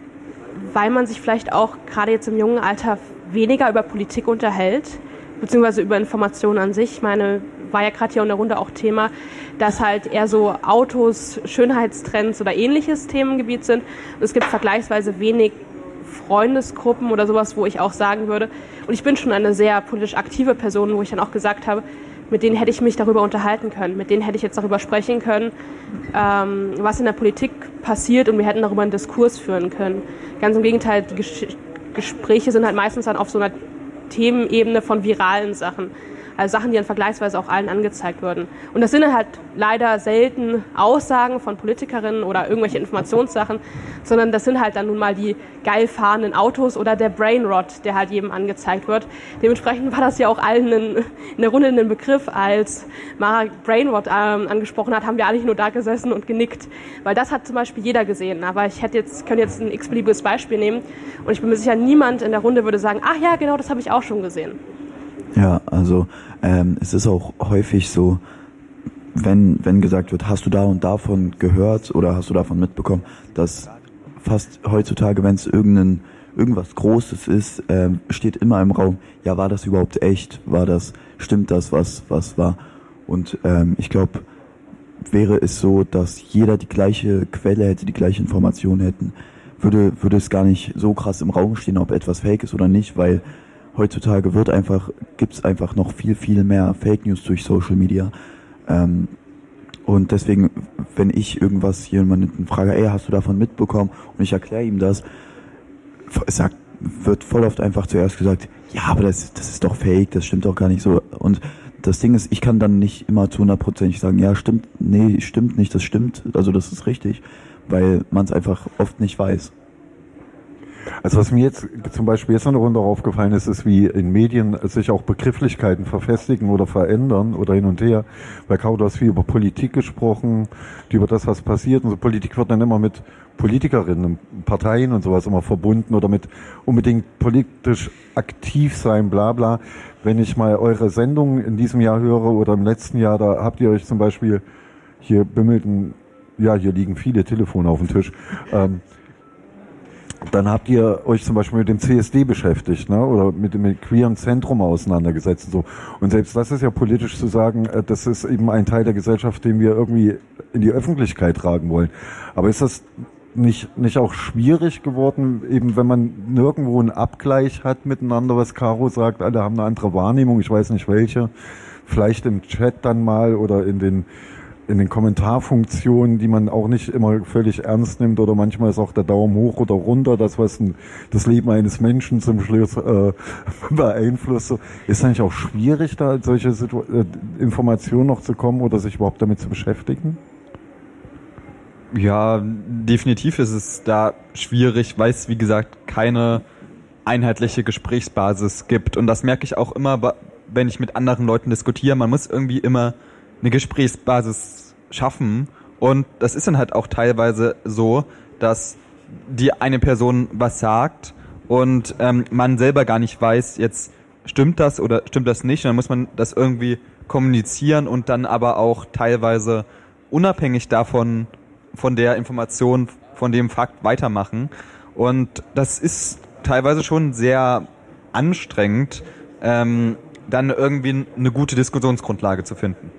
weil man sich vielleicht auch gerade jetzt im jungen Alter weniger über Politik unterhält, beziehungsweise über Informationen an sich. Ich meine, war ja gerade hier in der Runde auch Thema, dass halt eher so Autos, Schönheitstrends oder ähnliches Themengebiet sind. Und es gibt vergleichsweise wenig Freundesgruppen oder sowas, wo ich auch sagen würde, und ich bin schon eine sehr politisch aktive Person, wo ich dann auch gesagt habe, mit denen hätte ich mich darüber unterhalten können, mit denen hätte ich jetzt darüber sprechen können, ähm, was in der Politik passiert und wir hätten darüber einen Diskurs führen können. Ganz im Gegenteil, die Ges- Gespräche sind halt meistens dann auf so einer Themenebene von viralen Sachen. Also Sachen, die dann vergleichsweise auch allen angezeigt würden. Und das sind halt leider selten Aussagen von Politikerinnen oder irgendwelche Informationssachen, sondern das sind halt dann nun mal die geil fahrenden Autos oder der Brainrot, der halt jedem angezeigt wird. Dementsprechend war das ja auch allen in, in der Runde ein Begriff, als Mara Brainrot ähm, angesprochen hat, haben wir alle nur da gesessen und genickt. Weil das hat zum Beispiel jeder gesehen. Aber ich hätte jetzt, könnte jetzt ein x-beliebiges Beispiel nehmen und ich bin mir sicher, niemand in der Runde würde sagen, ach ja, genau, das habe ich auch schon gesehen. Ja, also ähm, es ist auch häufig so, wenn wenn gesagt wird, hast du da und davon gehört oder hast du davon mitbekommen, dass fast heutzutage, wenn es irgendein irgendwas Großes ist, ähm, steht immer im Raum, ja, war das überhaupt echt? War das, stimmt das, was was war? Und ähm, ich glaube, wäre es so, dass jeder die gleiche Quelle hätte, die gleiche Information hätten, würde würde es gar nicht so krass im Raum stehen, ob etwas fake ist oder nicht, weil heutzutage wird einfach, gibt's einfach noch viel, viel mehr Fake News durch Social Media. Ähm, und deswegen, wenn ich irgendwas jemanden frage, ey, hast du davon mitbekommen? Und ich erkläre ihm das, sagt, wird voll oft einfach zuerst gesagt, ja, aber das, das ist doch fake, das stimmt doch gar nicht so. Und das Ding ist, ich kann dann nicht immer zu hundertprozentig sagen, ja, stimmt, nee, stimmt nicht, das stimmt, also das ist richtig, weil man es einfach oft nicht weiß. Also was mir jetzt zum Beispiel jetzt in der Runde aufgefallen ist, ist, wie in Medien sich auch Begrifflichkeiten verfestigen oder verändern oder hin und her. Bei Kau, du hast viel über Politik gesprochen, über das, was passiert. Und so Politik wird dann immer mit Politikerinnen, Parteien und sowas immer verbunden oder mit unbedingt politisch aktiv sein, bla bla. Wenn ich mal eure Sendung in diesem Jahr höre oder im letzten Jahr, da habt ihr euch zum Beispiel, hier bimmelten, ja, hier liegen viele Telefone auf dem Tisch, ähm, dann habt ihr euch zum Beispiel mit dem C S D beschäftigt, ne, oder mit dem queeren Zentrum auseinandergesetzt und so. Und selbst das ist ja politisch zu sagen, das ist eben ein Teil der Gesellschaft, den wir irgendwie in die Öffentlichkeit tragen wollen. Aber ist das nicht, nicht auch schwierig geworden, eben wenn man nirgendwo einen Abgleich hat miteinander, was Caro sagt, alle haben eine andere Wahrnehmung, ich weiß nicht welche, vielleicht im Chat dann mal oder in den in den Kommentarfunktionen, die man auch nicht immer völlig ernst nimmt oder manchmal ist auch der Daumen hoch oder runter, das was ein, das Leben eines Menschen zum Schluss äh, beeinflusst. So. Ist eigentlich auch schwierig, da solche Situ- äh, Informationen noch zu kommen oder sich überhaupt damit zu beschäftigen? Ja, definitiv ist es da schwierig, weil es, wie gesagt, keine einheitliche Gesprächsbasis gibt. Und das merke ich auch immer, wenn ich mit anderen Leuten diskutiere. Man muss irgendwie immer eine Gesprächsbasis schaffen und das ist dann halt auch teilweise so, dass die eine Person was sagt und ähm, man selber gar nicht weiß, jetzt stimmt das oder stimmt das nicht, und dann muss man das irgendwie kommunizieren und dann aber auch teilweise unabhängig davon, von der Information, von dem Fakt weitermachen, und das ist teilweise schon sehr anstrengend, ähm, dann irgendwie eine gute Diskussionsgrundlage zu finden.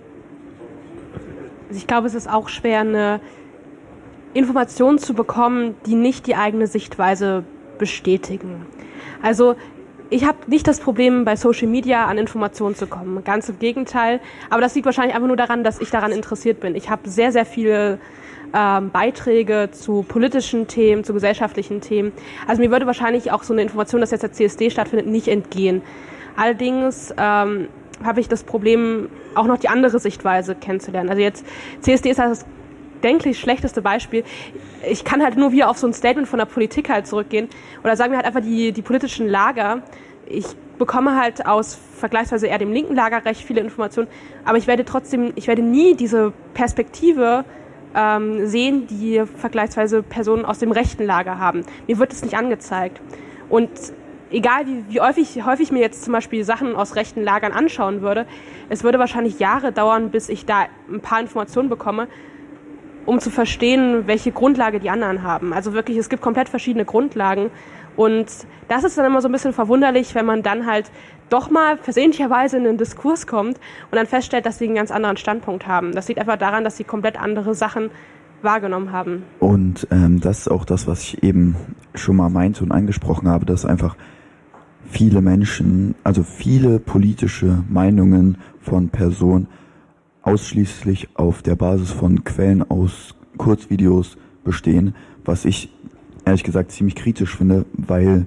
Also ich glaube, es ist auch schwer, eine Information zu bekommen, die nicht die eigene Sichtweise bestätigen. Also ich habe nicht das Problem, bei Social Media an Informationen zu kommen. Ganz im Gegenteil. Aber das liegt wahrscheinlich einfach nur daran, dass ich daran interessiert bin. Ich habe sehr, sehr viele ähm, Beiträge zu politischen Themen, zu gesellschaftlichen Themen. Also mir würde wahrscheinlich auch so eine Information, dass jetzt der C S D stattfindet, nicht entgehen. Allerdings ähm, habe ich das Problem, auch noch die andere Sichtweise kennenzulernen. Also jetzt, C S D ist das denklich schlechteste Beispiel. Ich kann halt nur wieder auf so ein Statement von der Politik halt zurückgehen. Oder sagen wir halt einfach die, die politischen Lager. Ich bekomme halt aus vergleichsweise eher dem linken Lager recht viele Informationen, aber ich werde trotzdem, ich werde nie diese Perspektive ähm, sehen, die vergleichsweise Personen aus dem rechten Lager haben. Mir wird es nicht angezeigt. Und egal wie, wie häufig, häufig mir jetzt zum Beispiel Sachen aus rechten Lagern anschauen würde, es würde wahrscheinlich Jahre dauern, bis ich da ein paar Informationen bekomme, um zu verstehen, welche Grundlage die anderen haben. Also wirklich, es gibt komplett verschiedene Grundlagen. Und das ist dann immer so ein bisschen verwunderlich, wenn man dann halt doch mal versehentlicherweise in einen Diskurs kommt und dann feststellt, dass sie einen ganz anderen Standpunkt haben. Das liegt einfach daran, dass sie komplett andere Sachen wahrgenommen haben. Und ähm, das ist auch das, was ich eben schon mal meinte und angesprochen habe, dass einfach viele Menschen, also viele politische Meinungen von Personen ausschließlich auf der Basis von Quellen aus Kurzvideos bestehen, was ich ehrlich gesagt ziemlich kritisch finde, weil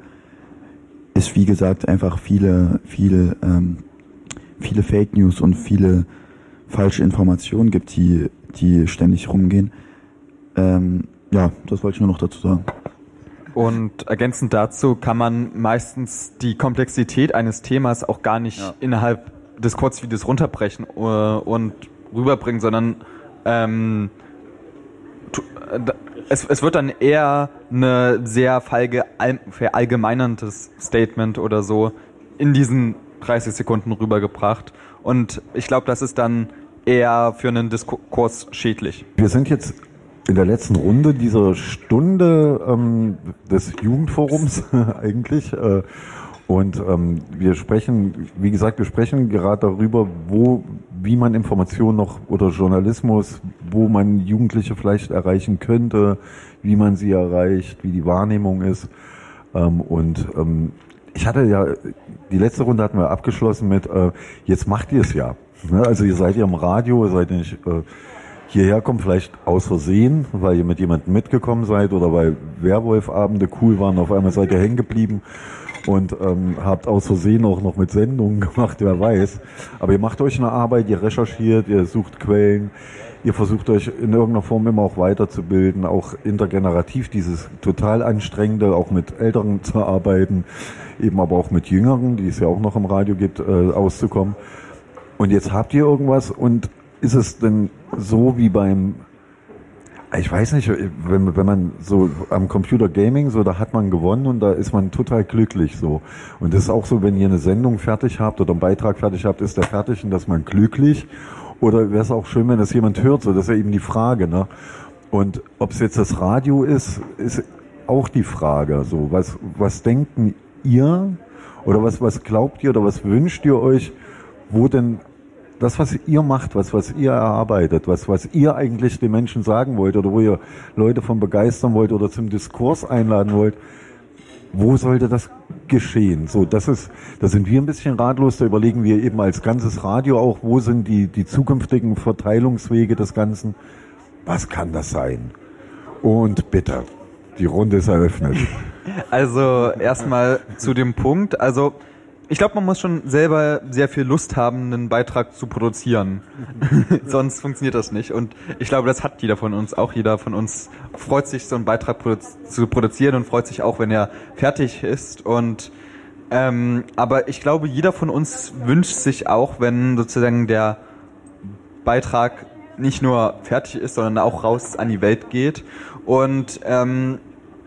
es wie gesagt einfach viele, viele, ähm, viele Fake News und viele falsche Informationen gibt, die, die ständig rumgehen. Ähm, ja, das wollte ich nur noch dazu sagen. Und ergänzend dazu kann man meistens die Komplexität eines Themas auch gar nicht ja. innerhalb des Kurzvideos runterbrechen und rüberbringen, sondern ähm, es, es wird dann eher eine sehr verallgemeinerndes Statement oder so in diesen dreißig Sekunden rübergebracht. Und ich glaube, das ist dann eher für einen Diskurs schädlich. Wir sind jetzt in der letzten Runde dieser Stunde ähm, des Jugendforums eigentlich. Äh, und ähm, wir sprechen, wie gesagt, wir sprechen gerade darüber, wo, wie man Informationen noch oder Journalismus, wo man Jugendliche vielleicht erreichen könnte, wie man sie erreicht, wie die Wahrnehmung ist. Ähm, und ähm, ich hatte ja, die letzte Runde hatten wir abgeschlossen mit, äh, jetzt macht ihr es ja. Ne? Also ihr seid ja im Radio, ihr seid nicht äh, hierher kommt, vielleicht aus Versehen, weil ihr mit jemandem mitgekommen seid oder weil Werwolf-Abende cool waren, auf einmal seid ihr hängen geblieben und ähm, habt aus Versehen auch noch mit Sendungen gemacht, wer weiß. Aber ihr macht euch eine Arbeit, ihr recherchiert, ihr sucht Quellen, ihr versucht euch in irgendeiner Form immer auch weiterzubilden, auch intergenerativ dieses total anstrengende, auch mit Älteren zu arbeiten, eben aber auch mit Jüngeren, die es ja auch noch im Radio gibt, äh, auszukommen. Und jetzt habt ihr irgendwas und ist es denn so wie beim, ich weiß nicht, wenn, wenn man so am Computer Gaming, so da hat man gewonnen und da ist man total glücklich so. Und das ist auch so, wenn ihr eine Sendung fertig habt oder einen Beitrag fertig habt, ist der fertig und da ist man glücklich. Oder wäre es auch schön, wenn das jemand hört, so, das ist ja eben die Frage, ne? Und ob es jetzt das Radio ist, ist auch die Frage, so. Was, was denken ihr oder was, was glaubt ihr oder was wünscht ihr euch, wo denn das, was ihr macht, was, was ihr erarbeitet, was, was ihr eigentlich den Menschen sagen wollt oder wo ihr Leute von begeistern wollt oder zum Diskurs einladen wollt, wo sollte das geschehen? So, das ist, da sind wir ein bisschen ratlos, da überlegen wir eben als ganzes Radio auch, wo sind die, die zukünftigen Verteilungswege des Ganzen? Was kann das sein? Und bitte, die Runde ist eröffnet. Also, erstmal zu dem Punkt, also, ich glaube, man muss schon selber sehr viel Lust haben, einen Beitrag zu produzieren. Sonst funktioniert das nicht. Und ich glaube, das hat jeder von uns. Auch jeder von uns freut sich, so einen Beitrag produ- zu produzieren und freut sich auch, wenn er fertig ist. Und ähm, aber ich glaube, jeder von uns wünscht sich auch, wenn sozusagen der Beitrag nicht nur fertig ist, sondern auch raus an die Welt geht. Und ähm,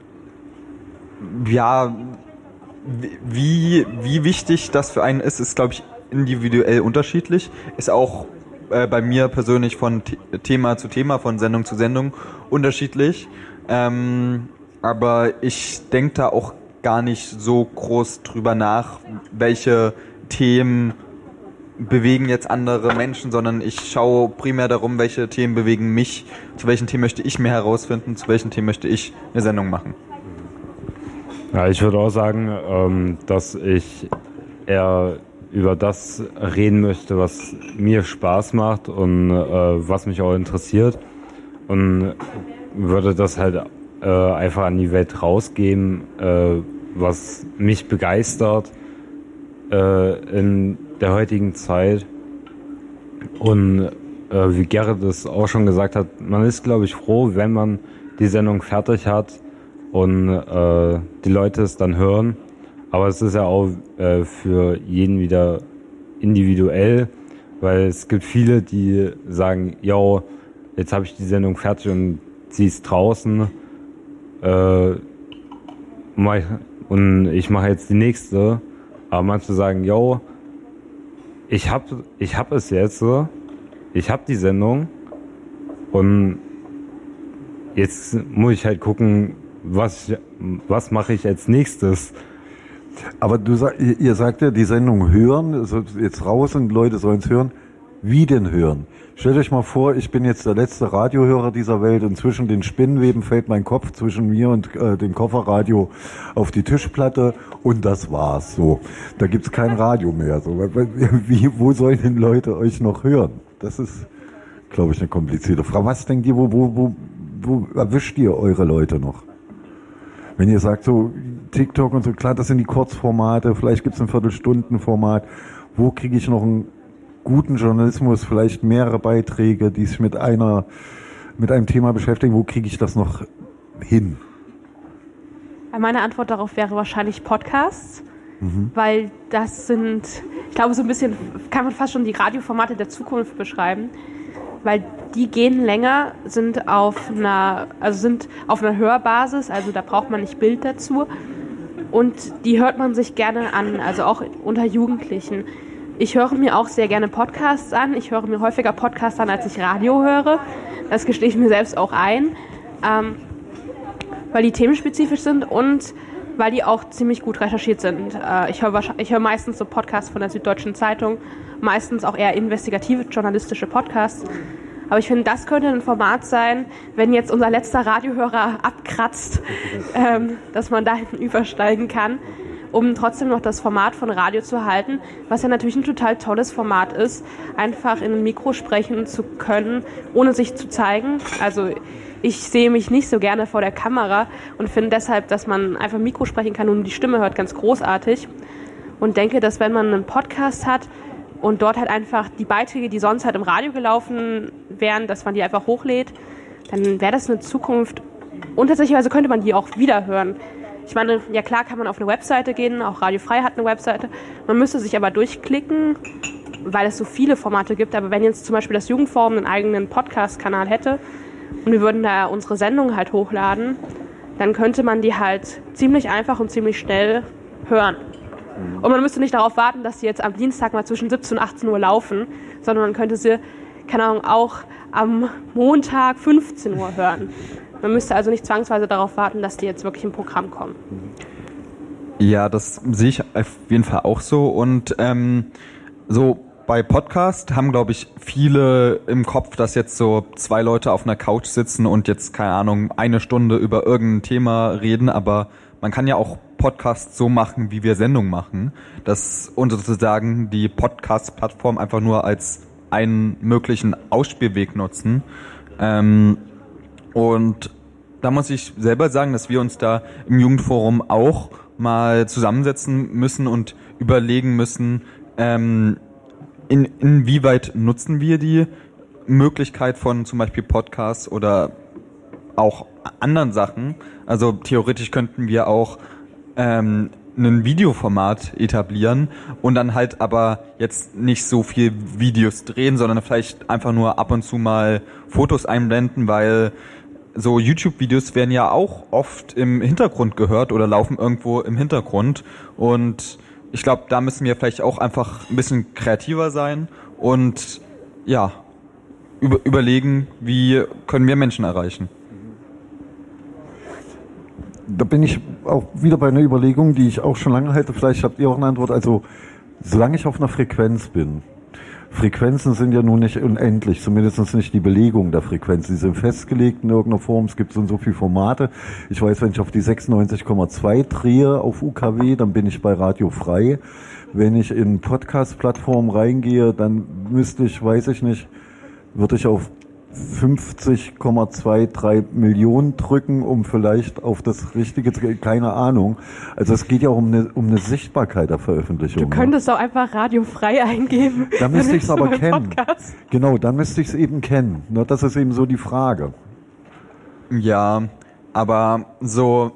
ja, Wie, wie wichtig das für einen ist, ist, glaube ich, individuell unterschiedlich. Ist auch äh, bei mir persönlich von T- Thema zu Thema, von Sendung zu Sendung unterschiedlich. Ähm, aber ich denke da auch gar nicht so groß drüber nach, welche Themen bewegen jetzt andere Menschen, sondern ich schaue primär darum, welche Themen bewegen mich, zu welchen Themen möchte ich mehr herausfinden, zu welchen Themen möchte ich eine Sendung machen. Ja, ich würde auch sagen, ähm, dass ich eher über das reden möchte, was mir Spaß macht und äh, was mich auch interessiert, und würde das halt äh, einfach an die Welt rausgeben, äh, was mich begeistert äh, in der heutigen Zeit. Und äh, wie Gerrit es auch schon gesagt hat, man ist, glaube ich, froh, wenn man die Sendung fertig hat und äh, die Leute es dann hören. Aber es ist ja auch äh, für jeden wieder individuell, weil es gibt viele, die sagen, yo, jetzt habe ich die Sendung fertig und sie ist draußen äh, und ich mache jetzt die nächste. Aber manche sagen, yo, ich hab, ich hab es jetzt, ich hab die Sendung und jetzt muss ich halt gucken, was, was mache ich als nächstes. Aber du sag, ihr, ihr sagt ja, die Sendung hören, also jetzt raus und Leute sollen es hören. Wie denn hören? Stellt euch mal vor, ich bin jetzt der letzte Radiohörer dieser Welt und zwischen den Spinnweben fällt mein Kopf zwischen mir und äh, dem Kofferradio auf die Tischplatte und das war's. So, da gibt's kein Radio mehr. So, wie, wo sollen denn Leute euch noch hören? Das ist, glaube ich, eine komplizierte Frage. Was denkt ihr, wo, wo, wo, wo erwischt ihr eure Leute noch? Wenn ihr sagt, so TikTok und so, klar, das sind die Kurzformate, vielleicht gibt's ein Viertelstundenformat. Wo kriege ich noch einen guten Journalismus, vielleicht mehrere Beiträge, die sich mit einer, mit einem Thema beschäftigen? Wo kriege ich das noch hin? Meine Antwort darauf wäre wahrscheinlich Podcasts, Mhm. weil das sind, ich glaube, so ein bisschen kann man fast schon die Radioformate der Zukunft beschreiben, weil die gehen länger, sind auf einer, also sind auf einer Hörbasis, also da braucht man nicht Bild dazu, und die hört man sich gerne an, also auch unter Jugendlichen. Ich höre mir auch sehr gerne Podcasts an. Ich höre mir häufiger Podcasts an, als ich Radio höre. Das gestehe ich mir selbst auch ein, ähm, weil die themenspezifisch sind und weil die auch ziemlich gut recherchiert sind. Äh, ich höre ich höre meistens so Podcasts von der Süddeutschen Zeitung, meistens auch eher investigative journalistische Podcasts. Aber ich finde, das könnte ein Format sein, wenn jetzt unser letzter Radiohörer abkratzt, ähm, dass man dahin übersteigen kann, um trotzdem noch das Format von Radio zu halten, was ja natürlich ein total tolles Format ist, einfach in ein Mikro sprechen zu können, ohne sich zu zeigen. Also ich sehe mich nicht so gerne vor der Kamera und finde deshalb, dass man einfach Mikro sprechen kann und die Stimme hört, ganz großartig. Und denke, dass wenn man einen Podcast hat und dort halt einfach die Beiträge, die sonst halt im Radio gelaufen wären, dass man die einfach hochlädt, dann wäre das eine Zukunft. Und tatsächlich könnte man die auch wieder hören. Ich meine, ja klar kann man auf eine Webseite gehen, auch Radio Frei hat eine Webseite. Man müsste sich aber durchklicken, weil es so viele Formate gibt. Aber wenn jetzt zum Beispiel das Jugendforum einen eigenen Podcast-Kanal hätte und wir würden da unsere Sendung halt hochladen, dann könnte man die halt ziemlich einfach und ziemlich schnell hören. Und man müsste nicht darauf warten, dass sie jetzt am Dienstag mal zwischen siebzehn und achtzehn Uhr laufen, sondern man könnte sie, keine Ahnung, auch am Montag fünfzehn Uhr hören. Man müsste also nicht zwangsweise darauf warten, dass die jetzt wirklich im Programm kommen. Ja, das sehe ich auf jeden Fall auch so. Und ähm, so bei Podcast haben, glaube ich, viele im Kopf, dass jetzt so zwei Leute auf einer Couch sitzen und jetzt, keine Ahnung, eine Stunde über irgendein Thema reden. Aber man kann ja auch Podcasts so machen, wie wir Sendung machen. Das und sozusagen die Podcast-Plattform einfach nur als einen möglichen Ausspielweg nutzen. Ähm, Und da muss ich selber sagen, dass wir uns da im Jugendforum auch mal zusammensetzen müssen und überlegen müssen, ähm, in, inwieweit nutzen wir die Möglichkeit von zum Beispiel Podcasts oder auch anderen Sachen. Also theoretisch könnten wir auch ähm, ein Videoformat etablieren und dann halt aber jetzt nicht so viel Videos drehen, sondern vielleicht einfach nur ab und zu mal Fotos einblenden, weil so YouTube-Videos werden ja auch oft im Hintergrund gehört oder laufen irgendwo im Hintergrund. Und ich glaube, da müssen wir vielleicht auch einfach ein bisschen kreativer sein und ja, über, überlegen, wie können wir Menschen erreichen. Da bin ich auch wieder bei einer Überlegung, die ich auch schon lange halte. Vielleicht habt ihr auch eine Antwort. Also, solange ich auf einer Frequenz bin, Frequenzen sind ja nun nicht unendlich, zumindest nicht die Belegung der Frequenzen. Die sind festgelegt in irgendeiner Form, es gibt so und so viele Formate. Ich weiß, wenn ich auf die sechsundneunzig Komma zwei drehe auf U K W, dann bin ich bei Radio Frei. Wenn ich in Podcast-Plattformen reingehe, dann müsste ich, weiß ich nicht, würde ich auf fünfzig Komma dreiundzwanzig Millionen drücken, um vielleicht auf das Richtige zu gehen, keine Ahnung. Also es geht ja auch um eine, um eine Sichtbarkeit der Veröffentlichung. Du könntest doch einfach Radio Frei eingeben. Da müsste ich es aber kennen. Podcast. Genau, dann müsste ich es eben kennen. Das ist eben so die Frage. Ja, aber so,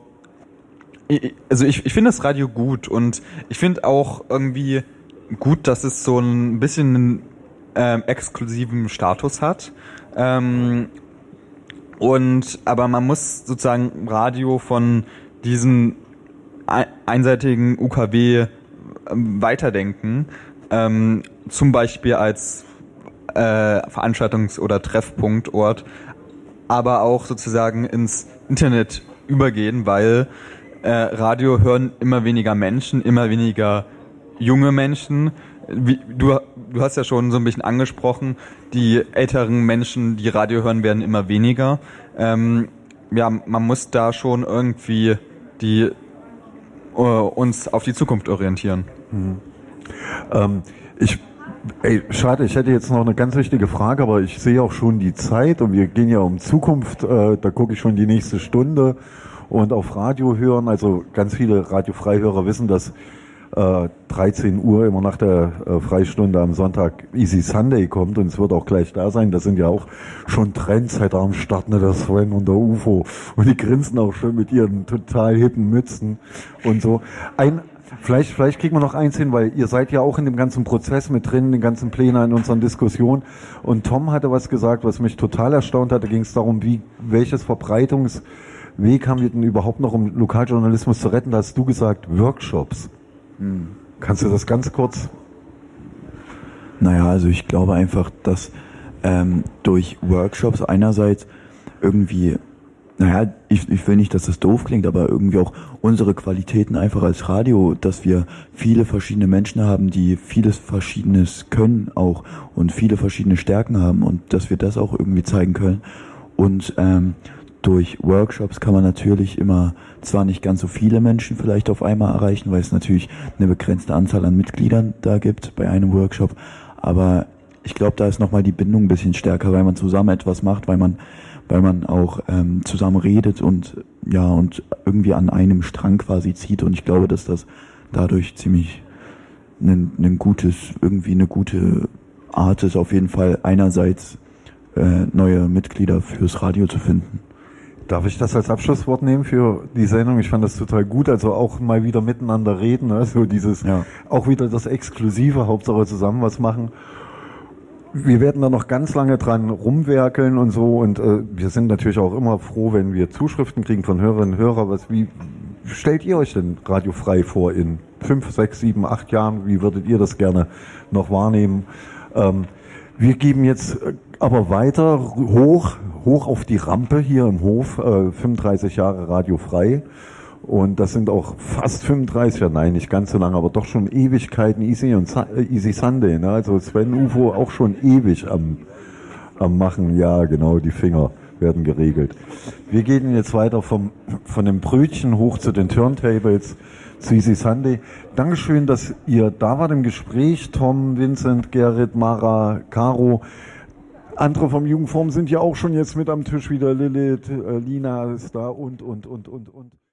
also ich, ich finde das Radio gut und ich finde auch irgendwie gut, dass es so ein bisschen einen ähm, exklusiven Status hat. Ähm, und aber man muss sozusagen Radio von diesem einseitigen U K W ähm, weiterdenken, ähm, zum Beispiel als äh, Veranstaltungs- oder Treffpunktort, aber auch sozusagen ins Internet übergehen, weil äh, Radio hören immer weniger Menschen, immer weniger junge Menschen. Wie, du, du hast ja schon so ein bisschen angesprochen, die älteren Menschen, die Radio hören, werden immer weniger. Ähm, ja, man muss da schon irgendwie die, äh, uns auf die Zukunft orientieren. Mhm. Ähm, ich, ey, schade, ich hätte jetzt noch eine ganz wichtige Frage, aber ich sehe auch schon die Zeit und wir gehen ja um Zukunft, äh, da gucke ich schon die nächste Stunde und auf Radio hören, also ganz viele Radio-Freihörer wissen, dass Äh, dreizehn Uhr immer nach der äh, Freistunde am Sonntag Easy Sunday kommt und es wird auch gleich da sein. Das sind ja auch schon Trends, heute Abend starten der Sven und der U F O und die grinsen auch schon mit ihren total hippen Mützen und so. Ein, vielleicht, vielleicht kriegen wir noch eins hin, weil ihr seid ja auch in dem ganzen Prozess mit drin, in den ganzen Plänen in unseren Diskussionen und Tom hatte was gesagt, was mich total erstaunt hat. Da ging es darum, wie, welches Verbreitungsweg haben wir denn überhaupt noch, um Lokaljournalismus zu retten? Da hast du gesagt, Workshops. Kannst du das ganz kurz? Naja, also ich glaube einfach, dass ähm, durch Workshops einerseits irgendwie, naja, ich, ich will nicht, dass das doof klingt, aber irgendwie auch unsere Qualitäten einfach als Radio, dass wir viele verschiedene Menschen haben, die vieles Verschiedenes können auch und viele verschiedene Stärken haben und dass wir das auch irgendwie zeigen können. Und ähm, durch Workshops kann man natürlich immer zwar nicht ganz so viele Menschen vielleicht auf einmal erreichen, weil es natürlich eine begrenzte Anzahl an Mitgliedern da gibt bei einem Workshop, aber ich glaube, da ist nochmal die Bindung ein bisschen stärker, weil man zusammen etwas macht, weil man weil man auch ähm, zusammen redet und ja und irgendwie an einem Strang quasi zieht und ich glaube, dass das dadurch ziemlich ein, ein gutes, irgendwie eine gute Art ist, auf jeden Fall einerseits äh, neue Mitglieder fürs Radio zu finden. Darf ich das als Abschlusswort nehmen für die Sendung? Ich fand das total gut, also auch mal wieder miteinander reden, ne? So dieses, ja. Auch wieder das Exklusive, Hauptsache zusammen was machen. Wir werden da noch ganz lange dran rumwerkeln und so und äh, wir sind natürlich auch immer froh, wenn wir Zuschriften kriegen von Hörerinnen und Hörern. Was, wie stellt ihr euch denn Radio Frei vor in fünf, sechs, sieben, acht Jahren? Wie würdet ihr das gerne noch wahrnehmen? Ähm, wir geben jetzt aber weiter hoch, hoch auf die Rampe hier im Hof, äh, fünfunddreißig Jahre Radio Frei. Und das sind auch fast fünfunddreißig, ja nein, nicht ganz so lange, aber doch schon Ewigkeiten Easy und äh, Easy Sunday. Ne? Also Sven U F O auch schon ewig am, am Machen. Ja, genau, die Finger werden geregelt. Wir gehen jetzt weiter vom, von dem Brötchen hoch zu den Turntables, zu Easy Sunday. Dankeschön, dass ihr da wart im Gespräch. Tom, Vincent, Gerrit, Mara, Caro. Andere vom Jugendforum sind ja auch schon jetzt mit am Tisch wieder. Lilith, äh, Lina ist da und, und, und, und, und.